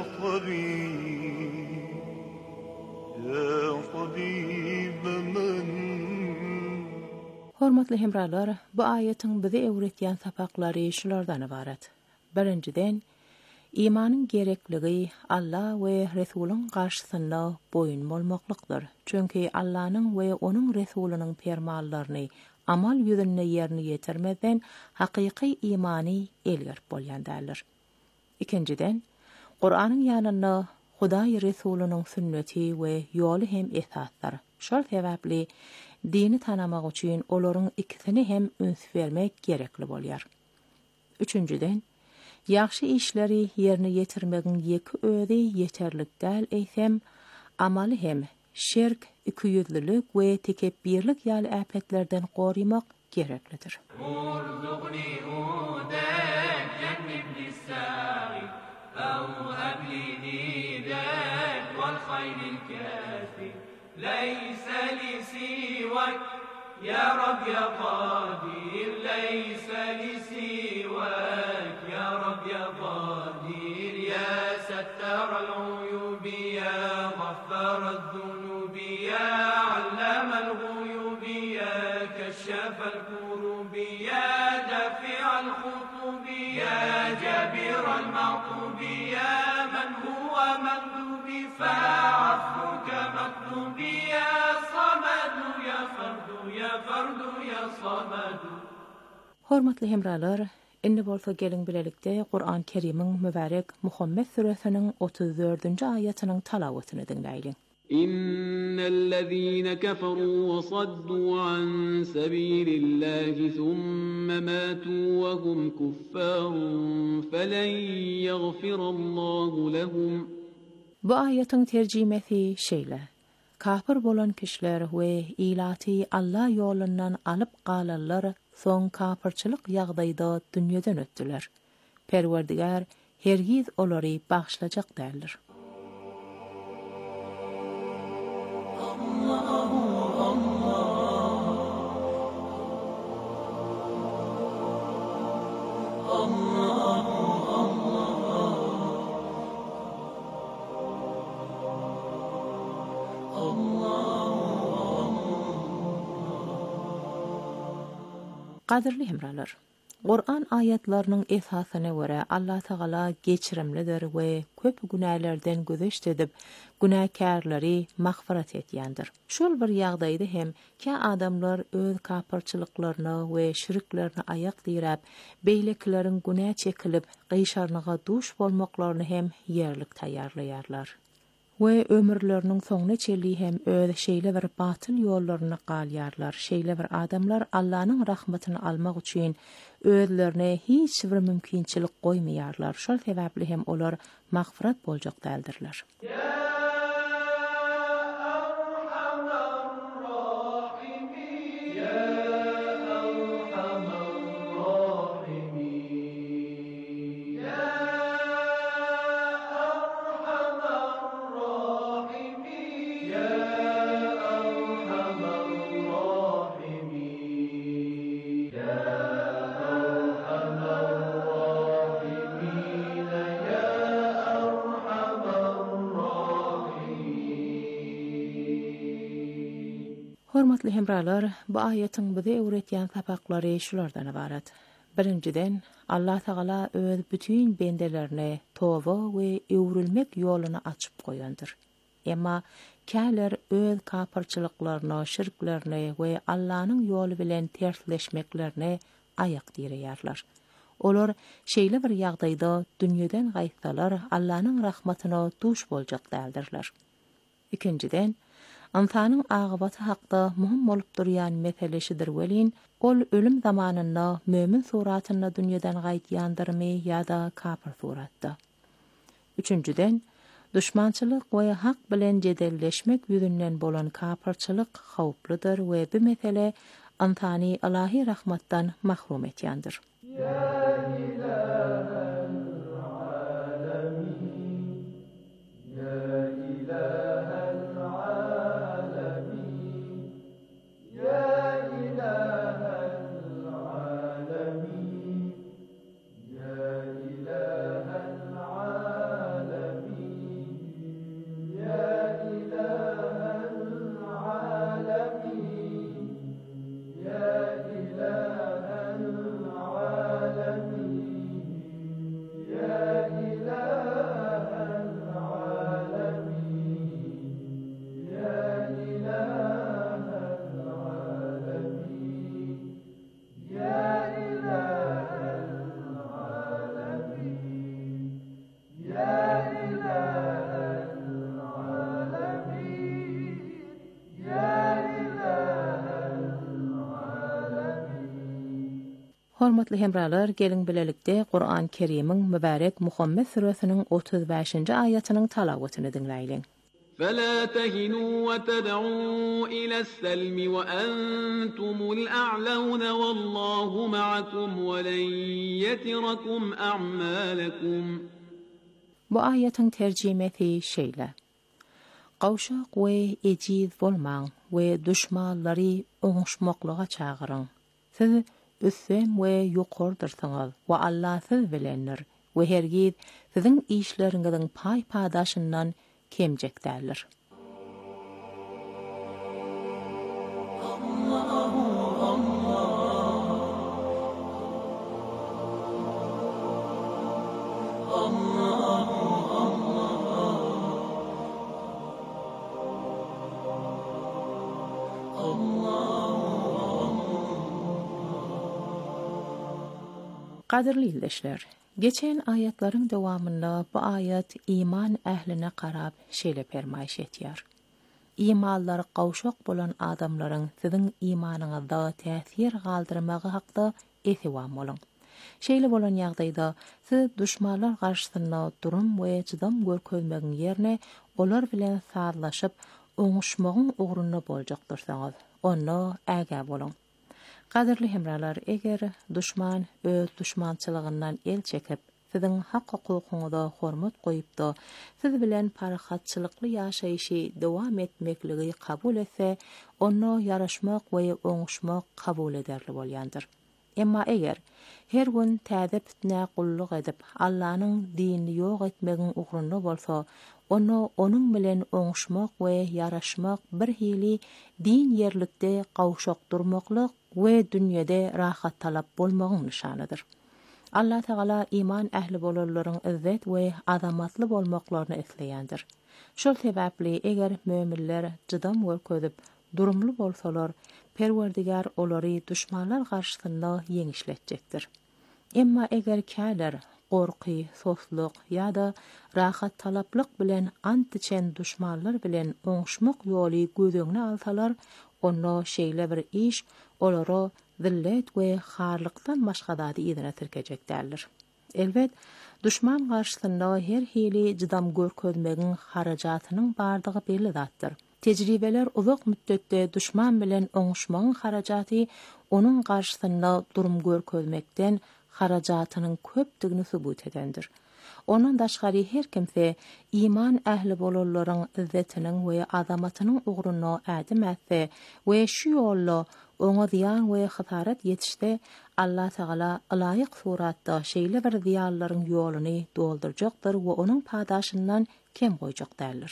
طبيب يا طبيب من. Hormatly hemralar, bu aýatyň bize öwretýän sapaklary şulardan ibaret. Birinciden, imanyň gerekligi Allah we Resulüň garşysynda boyun bolmaklykdyr. Çünki Allah'nyň we onuň Resulüniň fermanlaryny amal ýüzünde ýerine ýetirmeden hakyky imany elgerip bolýan däldir. Ikinciden, Qur'anyň ýanynda Hudaý Resulüniň sünneti we ýoly hem esasdyr. Şol sebäpli dini tanamak üçin olaryň ikisini hem üns bermek gerekli bolýar. Üçüncüden, ýaxşy işleri ýerine ýetirmegiň ýeki özi ýeterlik däl eýsem, amaly hem şirk, ikiyüzlülük we tekebbirlik ýaly äpetlerden gorymak gereklidir. ليس لي سواك يا رب يا قادر ليس لي سواك يا رب يا قادر يا ستار العيوب يا غفار الذنوب يا علام الغيوب يا كشاف الكروب يا دافع الخطوب يا جابر المعطوب يا من هو مندوب فعفوك مطلوب يا صمد يا فرد يا فرد يا صمد. Hormatly hemralar, indi bolsa gelin bilelikde Qur'an Kerim'in mübarek Muhammed suresinin 34-nji aýatynyň talawatyny dinleýin. إن الذين كفروا وصدوا عن سبيل الله ثم ماتوا وهم كفار فلن يغفر الله لهم. Bu aýatyň terjimesi şeýle: Kafir bolan kişiler we ilaty Allah ýolundan alyp galanlar soň kafirçilik ýagdaýda dünýeden ötdiler. Perwerdigar hergiz olary bagşlajak däldir. Qadirli hemralar, Qur'an ayetlerinin esasyna göre Allah Taala geçirimlidir we köp günahlardan gözeşt edip günahkarlary magfirat etýändir. Şol bir ýagdaýda hem ki adamlar öz kapyrçylyklaryny we şirklerini ayak diýrep, beýlekleriň günah çekilip gyşarlyga duş bolmaklaryny hem ýerlik taýýarlaýarlar. We ömürleriniň soňuna çelli hem öz şeýle bir batyl ýollaryny galýarlar. Şeýle bir adamlar Allah'nyň rahmatyny almak üçin özlerine hiç bir mümkinçilik goýmaýarlar. Şol sebäpli hem olar magfirat boljak däldirler. Hormatly hemralar, bu aýatyň bize öwretýän sapaklary şulardan ibaret. Birinciden, Allah Taala öz bütün bendelerine towa we öwrülmek ýoluny açyp goýandyr. Emma käler öz kapyrçylyklaryny, şirklerini we Allah'nyň ýoly bilen tersleşmeklerini ayak diýerler. Olar şeýle bir ýagdaýda dünýeden gaýtsalar Allah'nyň rahmatyna duş boljak däldirler. Ikinciden, Ansanyň agybaty hakda muhim bolup durýan meseleşidir welin, ol ölüm zamanynda mömin suratyna dünýeden gaýtýandyrmy ýa-da kafir suratda. Üçüncüden, düşmançylyk we hak bilen jedelleşmek ýüzünden bolan kafirçilik hawplydyr we bu mesele antani Allahi rahmattan mahrum etýändir. Hormatly hemralar, gelin bilelikde Qur'an-ı Kerim'in mübarek Muhammed suresinin 35-nji aýatynyň talawatyny dinleýin. فلا تهنوا وتدعوا إلى السلم وأنتم الأعلون والله معكم ولن يتركم أعمالكم. Bu aýatyň terjimesi şeýle. Gawşak we ejiz bolmaň we düşmanlary oňuşmaklyga çagyryň. Siz üssem we ýokardyrsyňyz we Allah siz bilendir we hergiz siziň işleriňiziň paý-padaşyndan kemjek dälir. Qadirli ildeşler, geçen ayetlerin devamında bu ayet iman ehline qarab şeýle permaýş etýär. İmanlary gawşak bolan adamlaryň siziň imanyňyzda täsir galdyrmagy hakda etewam bolun. Şeýle bolan ýagdaýda siz düşmanlar garşysynda durum we çydam görkezmegiň ýerine olar bilen sarlaşyp oňuşmagyň ugruna boljakdyrsaňyz, onda äge bolun. Qadirli hemralar, eger düşman öz düşmançylygyndan el çekip, siziň hak hukukuňyza hormat goýupdy, siz bilen parahatçylykly ýaşaýyşy dowam etmekligi kabul etse, onu ýaraşmak we oňuşmak kabul ederli bolýandyr. Emma eger her gün täze fitnä gulluk edip, Allahyň dinini ýok etmegiň ugrunda bolsa, onu onuň bilen oňuşmak we ýaraşmak bir hili din ýerlikde gawşak durmaklyk we dünýede rahat talap bolmagyň nişanydyr. Allah Taala iman ähli bolanlaryň izzet we azamatly bolmaklaryny isleýändir. Şol sebäpli eger möminler jydam görkezip durumly bolsalar, Perwerdigar olary düşmanlar garşysynda ýeňişletjekdir. Emma eger käler gorky, sosluk ýa-da rahat talaplyk bilen antiçen düşmanlar bilen oňuşmak ýoly gözüňe alsalar, onda şeýle bir iş olary zillet we harlykdan başgadaty ýerine tirkejek dälir. Elbet, düşman garşysynda her hili jydam görkezmegiň harajatynyň bardygy belli zatdyr. Tejribeler uzak müddetde düşman bilen oňuşmagyň harajaty onuň garşysynda durum görkezmekden harajatynyň köpdigini subut edendir. Ondan daşgary her kimse iman ähli bolanlaryň izzetiniň we azamatynyň ugruna ädim etse we şu ýolla oňa ziýan we hasarat ýetişde Allah Taala laýyk suratda şeýle bir ziýanlaryň ýoluny doldurjakdyr we onuň padaşyndan kem goýjak dälir.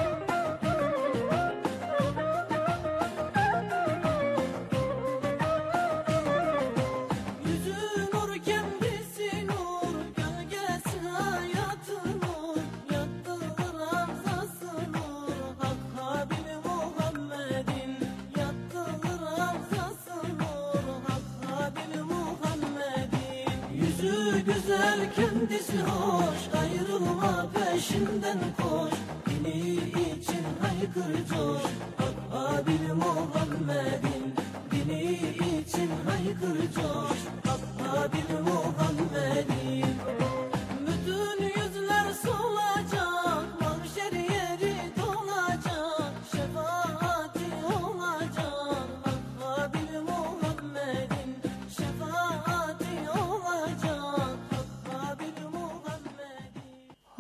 Kendisi hoş, ayrılma peşinden koş. Dini için haykır coş, Habib Muhammed'in. Dini için haykır coş, Habib Muhammed'in. Bütün yüzler solacak, mahşer yeri dolacak, şefaati olacak, Habib Muhammed'in.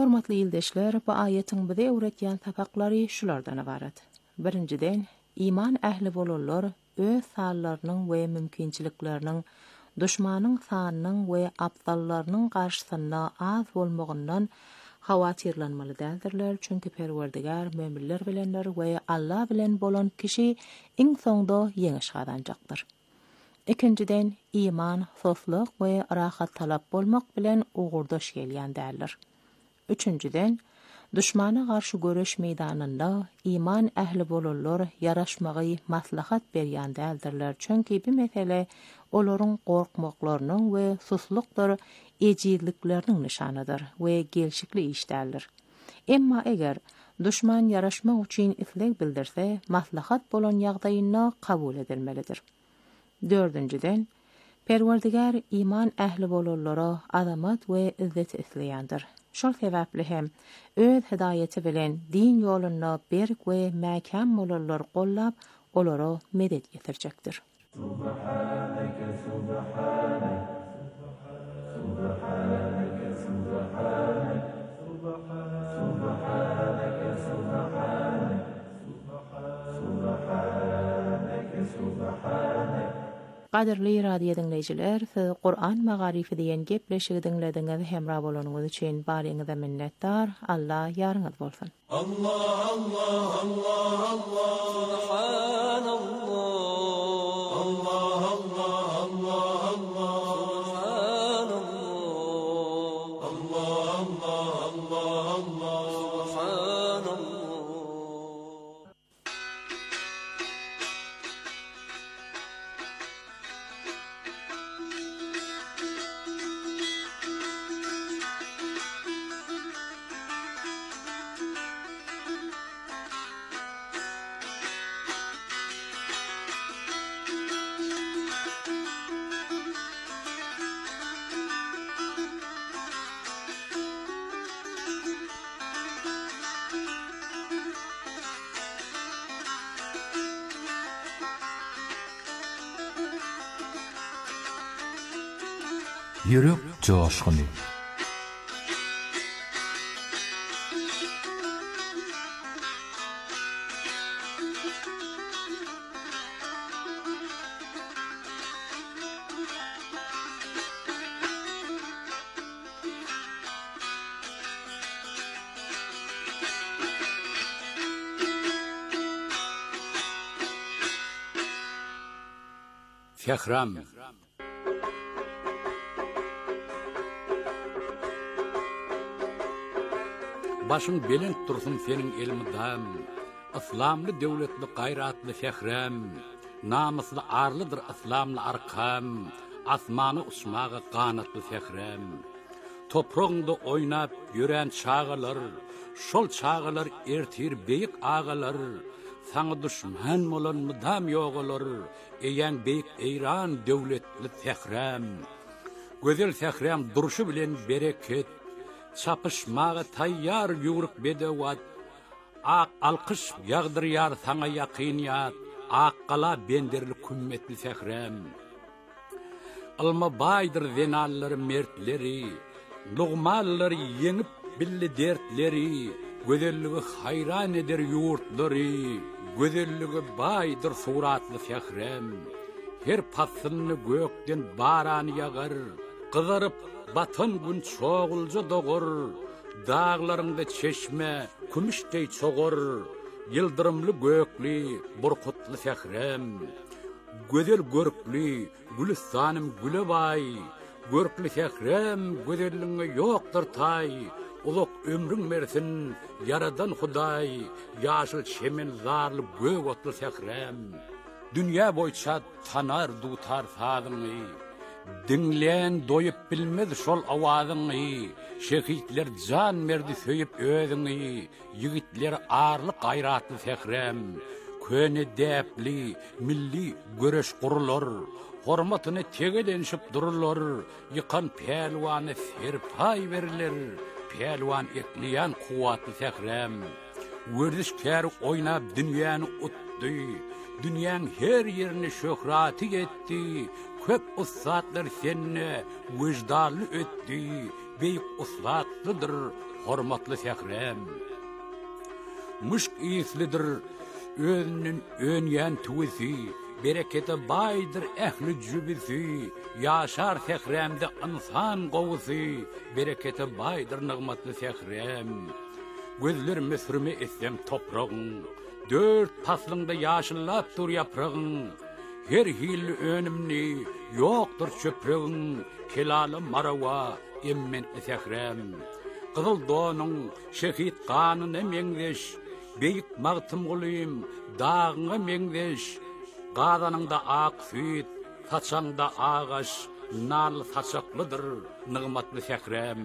hormatly ildeşler, bu ayetin bize öğretýän tapaklary şulardan ibaret. Birinciden, iman ähli bolanlar öz sallarynyň we mümkinçilikleriniň düşmanyň sanynyň we apdallarynyň garşysynda az bolmagyndan hawatirlanmaly däldirler, çünki Perwerdigar möminler bilenler we Allah bilen bolan kişi iň soňda ýeňiş kazanjakdyr. Ikinciden, iman, soslyk we rahat talap bolmak bilen ugurdaş gelýän däldir. Üçünciden, düşmana garşy göreş meýdanynda iman ähli bolanlar yaraşmagy maslahat berýän däldirler, çünki bu mesele olaryň gorkmaklarynyň we soslykdyr, ejizlikleriniň nişanydyr we gelşikli iş däldir. Emma eger düşman yaraşmak üçin isleg bildirse, maslahat bolan ýagdaýyna kabul edilmelidir. Dördüncüden, Perwerdigar iman ähli bolanlara azamat we izzet isleýändir. Şol sebäpli hem öz hidayeti bilen din ýolunda berk we mäkän bolanlar gollap, olara medet getirjekdir. Subhaneke, subhaneke, subhaneke, subhaneke, subhaneke, subhaneke, subhaneke. Qadirli radio dinleyijiler, siz Qur'an magarifi diýen gepleşigi dinlediňiz hemra bolanyňyz üçin baryňyza minnetdar. Allah ýarňyz bolsun. Allah, Allah, Allah, Allah, subhanallah. Allah, Allah, Allah, Allah, subhanallah. Allah, Allah, Allah, Allah, subhanallah. Yürek coşkuny. Fehram başın belent dursun senin elmidam, İslamlı devletli gayratlı fehram, namuslu arlıdır İslamlı arkam, asmanı uçmağı qanatlı fehram. Toprağında oynap yören çağılar, şol çağılar ertir beyik ağalar, sana düşman olan mıdam yoğular, eyen beyik eyran devletli fehram. Gözel fehram duruşu bilen bereket, çapışmağa tayyar yuguruk bedevat, ak alkış yağdırıyar sana yakiniyat, ak qala benderli kümmetli fehram. Alma baydır zenalları mertleri, luğmalları yenip billi dertleri, gözelliği hayran eder yurtları, gözelliği baydır suratlı fehram. Her pasını gökten baran yağar, kızarıp batın gün çoğulca doğur, dağlarında çeşme, kümüştey çoğur, yıldırımlı gökli, burkutlu fehram. Gözel görkli, gülistanım gülebay, görkli fehram, gözelliğine yoktur tay, uluk ömrün mersin, yaradan Huday, yaşıl çemen zarlı gök otlu fehram. Dünya boyça tanar dutar sazını, dinleyen doyup bilmez şol avazını, şehitler can merdi söyüp özünü, yigitler ağırlık gayratlı fehram. Köne däpli, milli göreş kurulur, hormatını tegelenşip dururlar, yıkan pelwanı serpay verilir, pelwan etliyan kuvatlı fehram. Wördüşkär oynap dünyanı utdy, dünyanın her yerini şöhrati etti, köp ustadlar senne vicdanlı ötti, beýik uslatlydyr, hormatly Sehrem. Muşk iyislidir, özünün önýän tuwysy, berekete baydyr ähli jübisi, ýaşar Sehremde insan gowusy, berekete baydyr nygmatly Sehrem. Gözler mesrimi etsem toprağın, dört paslynda ýaşyllap dur ýapragyn, her hil önümni ýokdur çöprэгin, kelaly marawa emmentli Sehrem. Qızıl donuň şehit ganyny meňdeş, beýik magtym gulym, dagyňa meňdeş, gadanyňda ak süýt, saçaňda ağaç, nal saçaklydyr nygmatly Sehrem.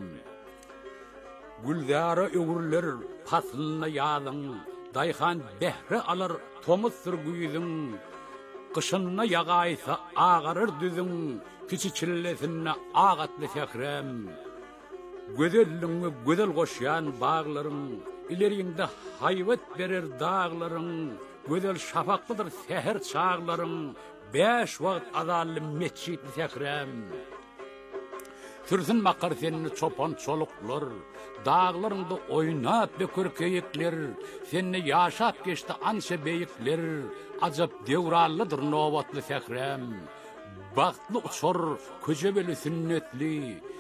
Güldara öwürler paslyna ýazyň, daýhan behre alar tomuz sürgüýüň, qışynna ýagaýsa ağaryr düzüň, kiçiçillesinne ağatly Sehrem. Gözelliňe gözel goşýan baglaryň, ileriňde haýwat berer daglaryň, gözel şafaklydyr seher çağlaryň, 5 wagt azally meçhitli Sehrem. Türsün makar seni çopan çoluklar, dağlarında oynap bekörkeyikler, seni yaşap geçti anşa beyikler, acap devrallıdır novatlı Sehrem. Baktlı uçor, köcebeli sünnetli,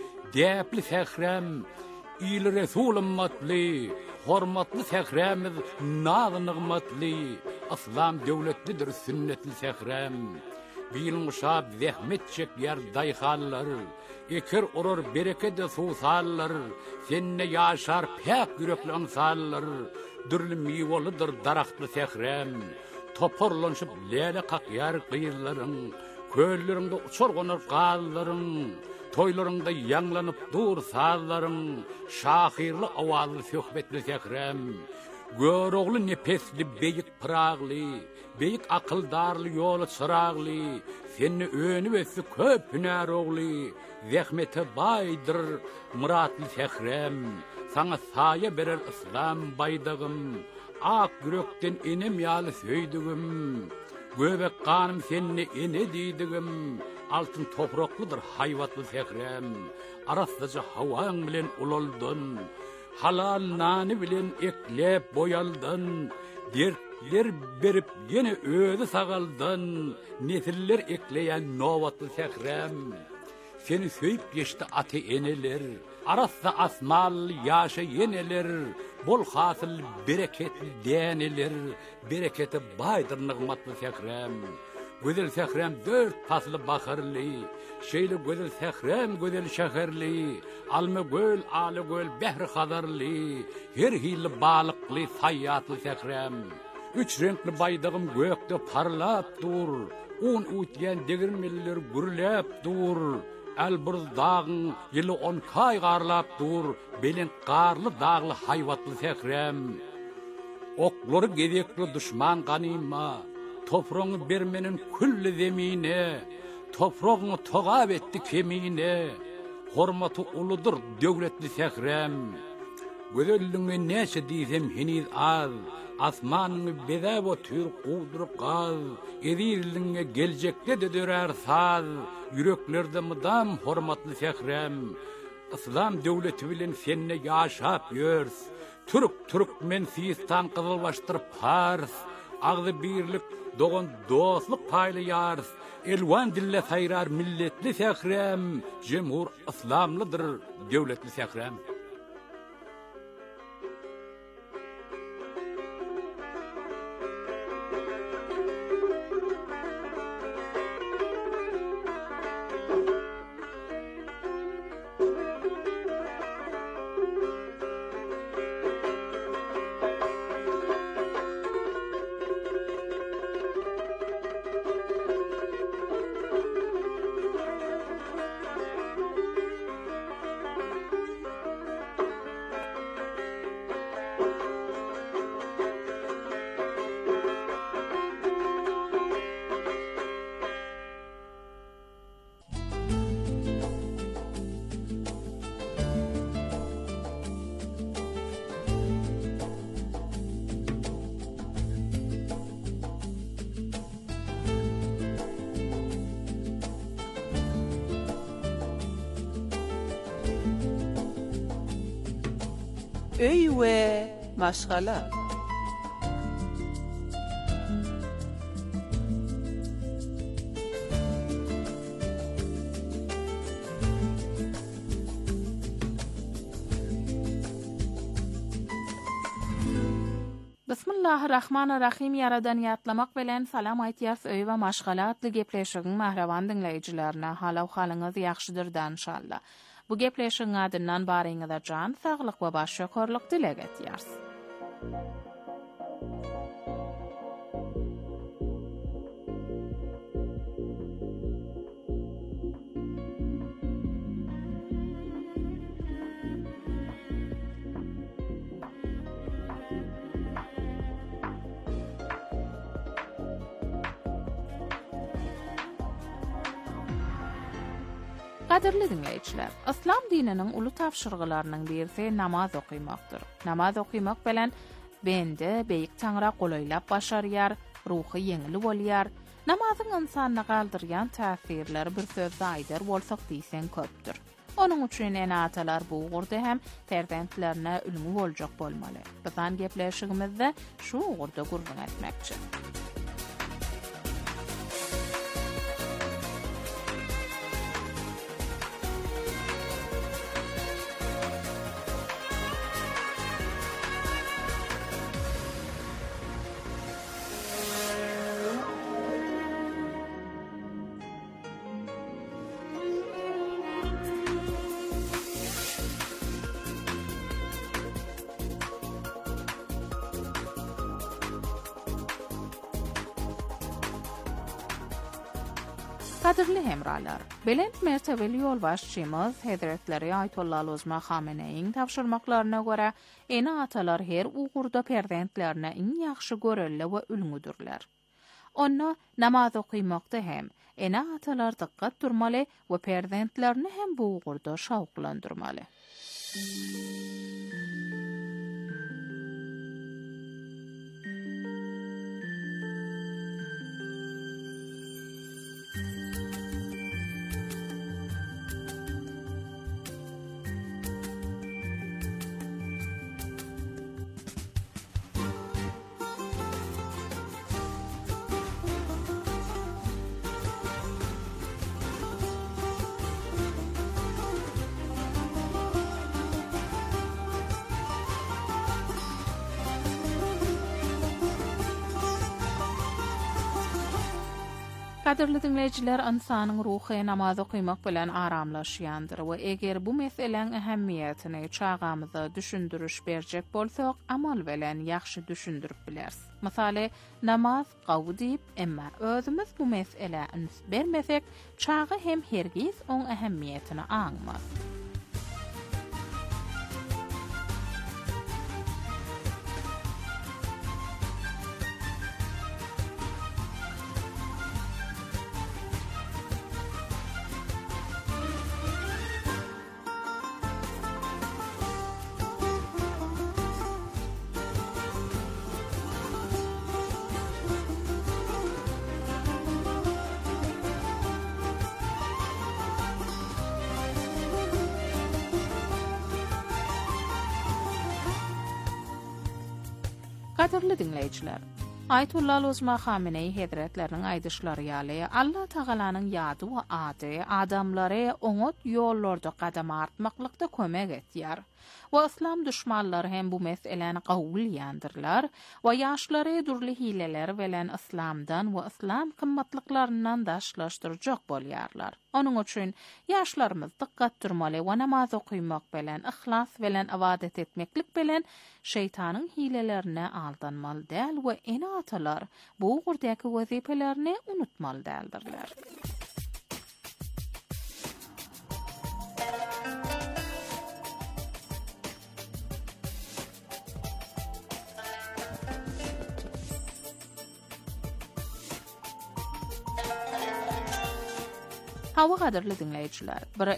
depli Sehrem, iyli resul ümmatli, hormatlı Sehremiz nadı nıgmatli, aslam devletlidir sünnetli Sehrem. Bilin uşab zehmet çek yer dayhallar, ekir urur berekede susallar, senne yaşar pek yürekli ansallar, dürlü mivalıdır daraktlı Sehrem. Toporlanışıp lele kakyar kıyırların, köylerinde uçur konar qalların, toylarında yanlanıp dur sazların, şahirli avazlı söhbetli Sehrem. Göroğlu nefesli beyik pırağlı, beyik akıldarlı yolu çırağlı, seni önü vesi köp hüner oğlu, zehmete baydır muratlı Sehrem. Sana saya berer İslam baydağım, ak yürekten inim yalı söydüğüm, göbek kanım seni ine diydigim, altın topraklıdır hayvatlı Sehrem. Araslıca havan bilen uloldun, halal nani bilen eklep boyaldın, dertler berip yine ödü sağaldın, nesiller ekleyen novatlı Sehrem. Seni söyüp geçti ate eneler, arasda asmal yaşa yeneler, bol hasıl bereketli deneler, bereketi baydır nıgmatlı Sehrem. Güzel Sehrem 4 paslı bakırlı, şeyli güzel Sehrem güzel şehirli, alma göl, alı göl, behri hadarlı, her hili balıklı, sayyatlı Sehrem. 3 renkli baydağım gökte parlap dur, un ütyen degirmeliler gürlep dur, Elburz dağın yılı 10 kay garlap dur, belin qarlı dağlı hayvatlı Sehrem. Okları gedekli düşman ganima, toprağını bermenin külli zemine, toprağını togab etti kemine, hormatı uludur devletli Sehrem. Gözelliğine neşe diysem heniz az, asmanını bedab o tür quvdurup qaz, edirliğine gelecekte de dörer saz, yüreklerde mıdam hormatlı Sehrem. İslam devleti bilen senne yaşap yörs, Türk-Türkmen Sistan kızılbaştır Pars, ağzı birlik doğan dostluk paylı yars, elvan dille sayrar milletli Sehrem, cemhur İslamlıdır devletli Sehrem. öý we maşgala. Bismillahirrahmanirrahim. Yaradan ýatlamak bilen salam aýtýar öý we maşgalatly gepleşigiň mähraban dinleýijilerine. Halaw halyňyz ýaxşydyr inşallah. Bu gepleşigiň adyndan baryňyza jan saglyk we baş şökerlik dileg etýärs. Qadirli dinleýijiler, İslam dininiň uly tapşyrgylarynyň birisi namaz okuýmakdyr. Namaz okuýmak bilen bende beýik taňra golaýlap başarýar, ruhy ýeňil bolýar. Namazyň insanyna galdyrýan täsirleri bir sözde aýdar bolsak diýsen köpdür. Onuň üçin enatalar bu ugurda hem perwentlerine ulmy boljak bolmaly. Bizan gepleşigimizde şu ugurda gurban etmekçi. Qadirli hemralar, belent mertebeli ýolbaşçymyz Hazretleri Ayatollah Ozma Khameneiň tapşyrmaklaryna görä ene atalar her ugurda perwentlerine iň ýaxşy görelle we ülňüdürler. Onna namaz okuýmakda hem ene atalar diqqat durmaly we perwentlerini hem bu ugurda şawklandyrmaly. Qadirli dinleyijiler, insanyň ruhy namaz okuýmak bilen aramlaşýandyr we eger bu meseleň ähemmiýetini çağamyza düşündürüş berjek bolsak, amal bilen ýaxşy düşündirip bilersiz. Masaly, namaz gawy diýip, emma özümiz bu mesele üns bermesek, çağı hem hergiz oň ähemmiýetini aňmaz. Qadirli dinleyijiler, Ayatollah Ozma Khamenei Hazretleriniň aýdyşlary ýaly Allah Tagalanyň ýady we ady adamlary oňat ýollarda gadam artmaklykda kömek etýär. Ve İslam düşmanları hem bu meseleni kabul ýandyrlar we ýaşlary durly hileler bilen İslamdan we İslam kymmatlyklarynyň daşlaşdyrjak bolýarlar. Onuň üçin ýaşlarymyz diqqat durmaly we namaz okuýmak bilen, ihlas bilen ibadet etmeklik bilen şeytanyň hilelerine aldanmaly däl we ene atalar bu ugurdaky wezipelerini unutmaly däldirler. Hawa qadirli dinleyijiler, bir